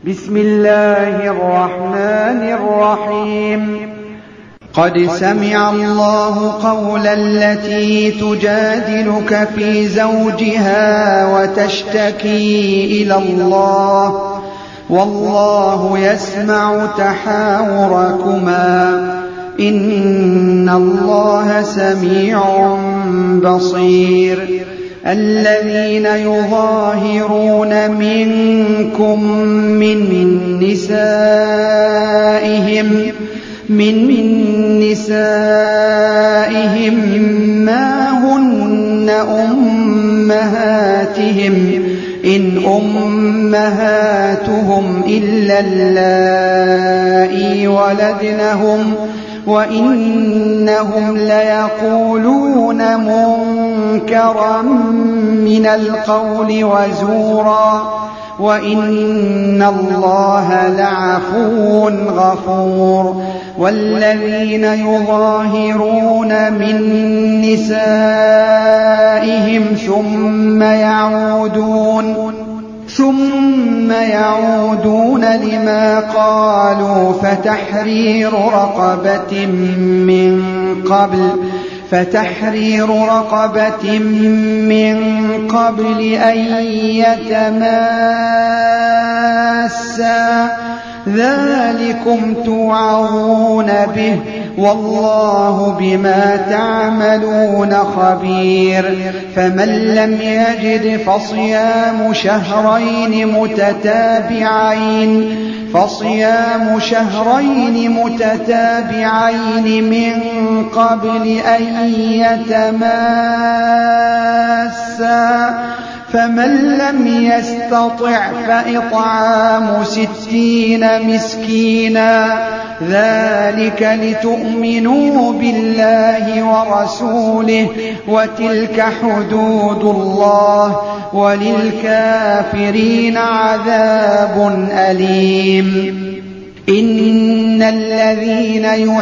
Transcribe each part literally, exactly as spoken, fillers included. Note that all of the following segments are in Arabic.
بسم الله الرحمن الرحيم. قد سمع الله قول التي تجادلك في زوجها وتشتكي إلى الله والله يسمع تحاوركما إن الله سميع بصير. الذين يظاهرون منكم من نسائهم من نسائهم ما هن أمهاتهم إن أمهاتهم إلا اللائي ولدنهم وإنهم ليقولون منكرا من القول وزورا وإن الله لعفو غفور. والذين يظاهرون من نسائهم ثم يعودون ثم يعودون لما قالوا فتحرير رقبة من قبل فتحرير رقبة من قبل أن يتماسا ذلكم توعظون به والله بما تعملون خبير. فمن لم يجد فصيام شهرين متتابعين فصيام شهرين متتابعين من قبل أن يتماسا فمن لم يستطع فإطعام ستين مسكينا ذلك لتؤمنوا بالله ورسوله وتلك حدود الله وللكافرين عذاب أليم. إن الذين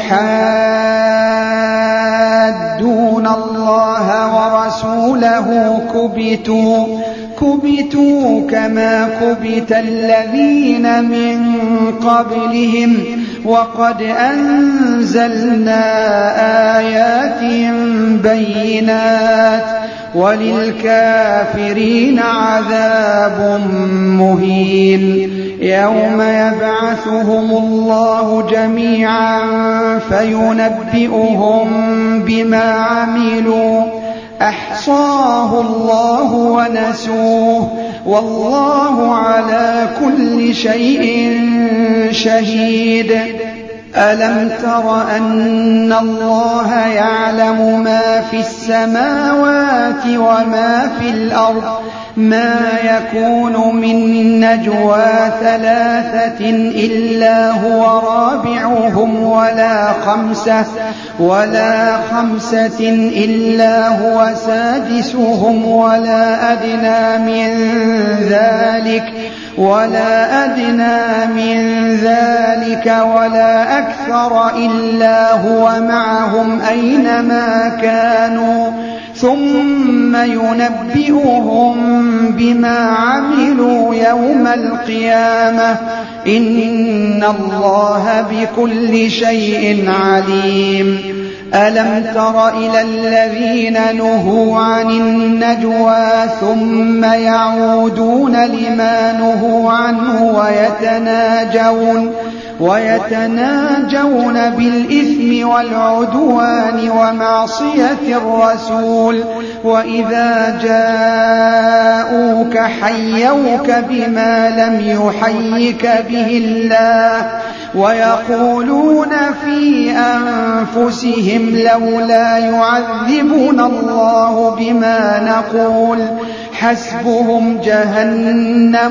يحادون الله ورسوله كبتوا كبتوا كما كبت الذين من قبلهم وقد أنزلنا آيات بينات وللكافرين عذاب مهين. يوم يبعثهم الله جميعا فينبئهم بما عملوا أحصاه الله ونسوه والله على كل شيء شهيد. ألم تر أن الله يعلم ما في السماوات وما في الأرض ما يكون من نجوى ثلاثة إلا هو رابعهم ولا خمسة ولا خمسة إلا هو سادسهم ولا أدنى من ذلك ولا أدنى من ذلك ولا أكثر إلا هو معهم أينما كانوا ثم ينبئهم بما عملوا يوم القيامة إن الله بكل شيء عليم. ألم تر إلى الذين نهوا عن النجوى ثم يعودون لما نهوا عنه ويتناجون ويتناجون بالإثم والعدوان ومعصية الرسول وإذا جاءوك حيوك بما لم يحيك به الله ويقولون في أنفسهم لولا يعذبنا الله بما نقول حسبهم جهنم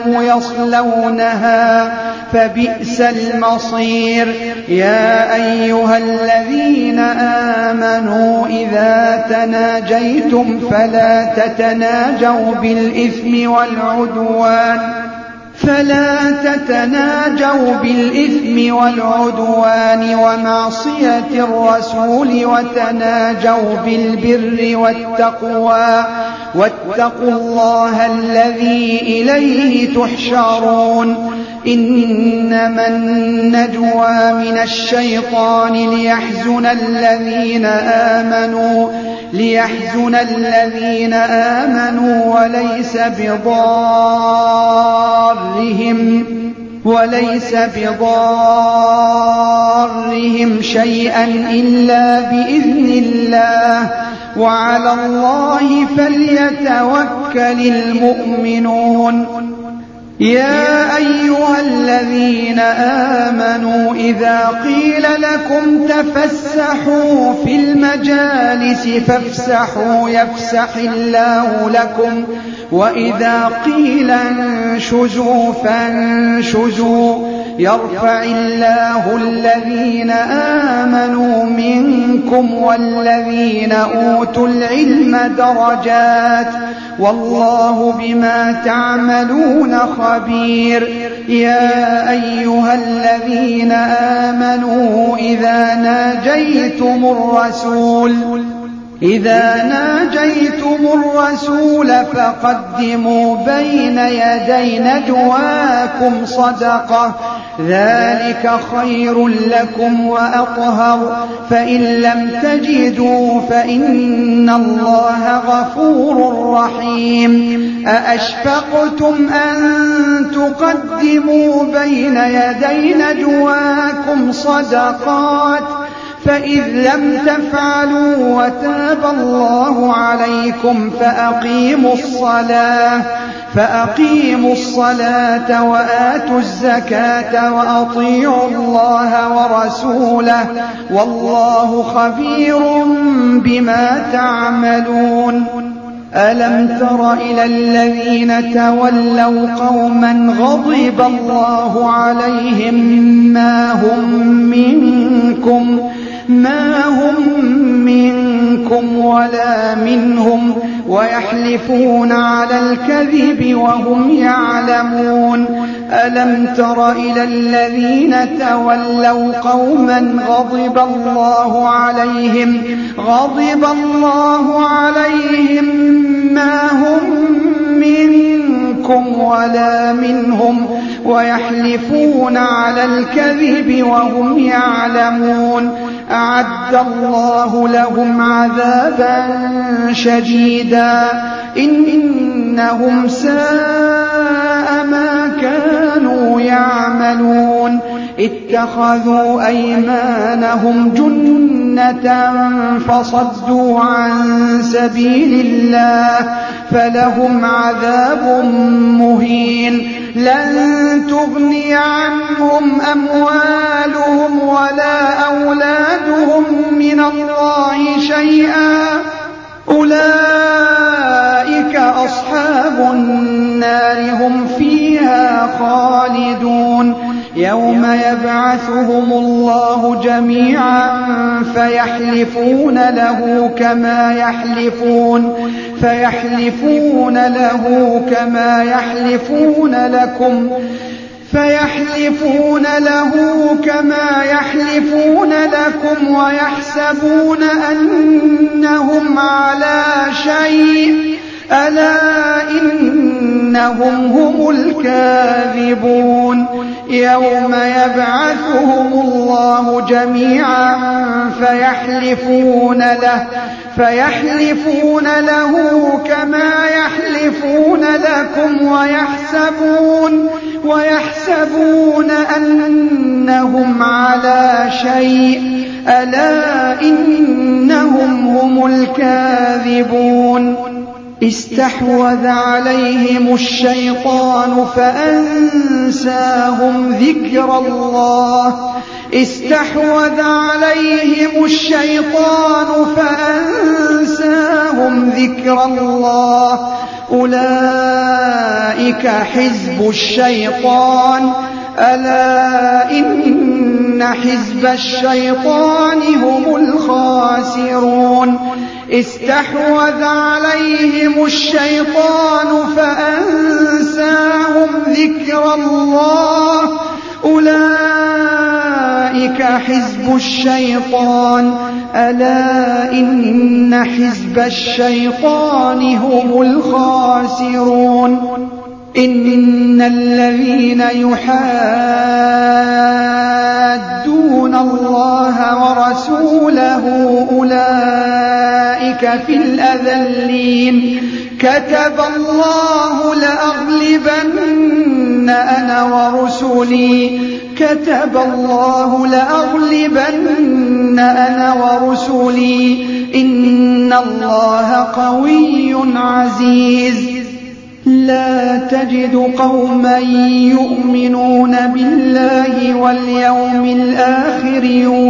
يصلونها فبئس المصير. يا أيها الذين آمنوا إذا تناجيتم فلا تتناجوا بالإثم والعدوان فلا تتناجوا بالإثم والعدوان ومعصية الرسول وتناجوا بالبر والتقوى واتقوا الله الذي إليه تحشرون إنما النجوى من الشيطان ليحزن الذين آمنوا ليحزن الذين آمنوا وليس بضارهم وليس بضارهم شيئا إلا بإذن الله وعلى الله فليتوكل المؤمنون يا أيها الذين آمنوا إذا قيل لكم تفسحوا في المجالس فافسحوا يفسح الله لكم وإذا قيل انشزوا فانشزوا يرفع الله الذين آمنوا منكم والذين أوتوا العلم درجات والله بما تعملون خبير يا أيها الذين آمنوا إذا ناجيتم الرسول إذا ناجيتم الرسول فقدموا بين يدي نجواكم صدقة ذلك خير لكم وأطهر فإن لم تجدوا فإن الله غفور رحيم أأشفقتم أن تقدموا بين يدي نجواكم صدقات فإذ لم تفعلوا وتاب الله عليكم فأقيموا الصلاة فأقيموا الصلاة وآتوا الزكاة وأطيعوا الله ورسوله والله خبير بما تعملون ألم تر إلى الذين تولوا قوما غضب الله عليهم ما هم منكم ما هم منكم ولا منهم ويحلفون على الكذب وهم يعلمون ألم تر إلى الذين تولوا قوما غضب الله عليهم غضب الله عليهم ما هم منكم ولا منهم ويحلفون على الكذب وهم يعلمون أعد الله لهم عذابا شديدا إنهم ساء ما كانوا يعملون اتخذوا أيمانهم جنة فصدوا عن سبيل الله فلهم عذاب مهين لن تغني عنهم أموالهم ولا أولادهم من الله شيئا أولئك أصحاب النار هم فيها خالدون يوم يبعثهم الله جميعا فيحلفون له كما يحلفون فيحلفون له كما يحلفون لكم فيحلفون له كما يحلفون لكم ويحسبون أنهم على شيء ألا إنهم هم الكاذبون يوم يبعثهم الله جميعا فيحلفون له فيحلفون له كما يحلفون لكم ويحسبون ويحسبون أنهم على شيء ألا إنهم هم الكاذبون استحوذ عليهم الشيطان فأنساهم ذكر الله استحوذ عليهم الشيطان فأنساهم ذكر الله أولئك حزب الشيطان ألا إن حزب الشيطان هم الخاسرون استحوذ عليهم الشيطان فأنساهم ذكر الله أولئك حزب الشيطان ألا إن حزب الشيطان هم الخاسرون إن الذين يحادون الله ورسوله أولئك في الأذلين كتب الله لأغلبن أنا ورسلي كتب الله لأغلبن أنا ورسلي إن الله قوي عزيز لا تجد قوما يؤمنون بالله واليوم الآخر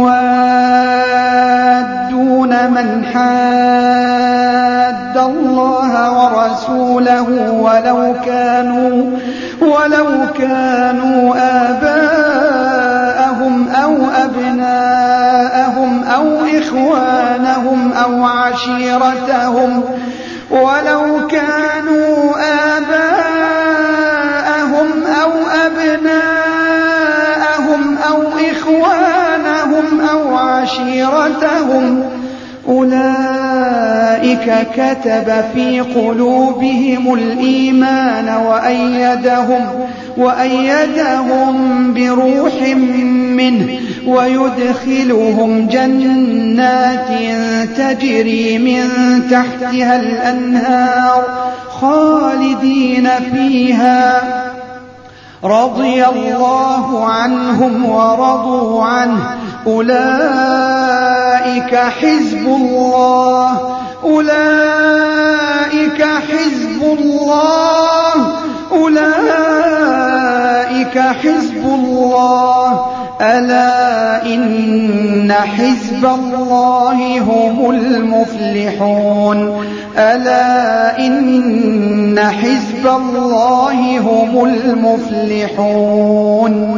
يوادون من حاد الله ورسوله ولو كانوا ولو كانوا آباءهم أو أبناءهم أو إخوانهم أو عشيرتهم ولو كانوا آباءهم أو أبناءهم أو إخوانهم أو عشيرتهم أولئك كتب في قلوبهم الإيمان وأيدهم وأيدهم بروح منه ويدخلهم جنات تجري من تحتها الأنهار خالدين فيها رضي الله عنهم ورضوا عنه أولئك حزب الله أولئك حزب الله أولئك حزب الله ألا إن حزب الله هم المفلحون ألا إن حزب الله هم المفلحون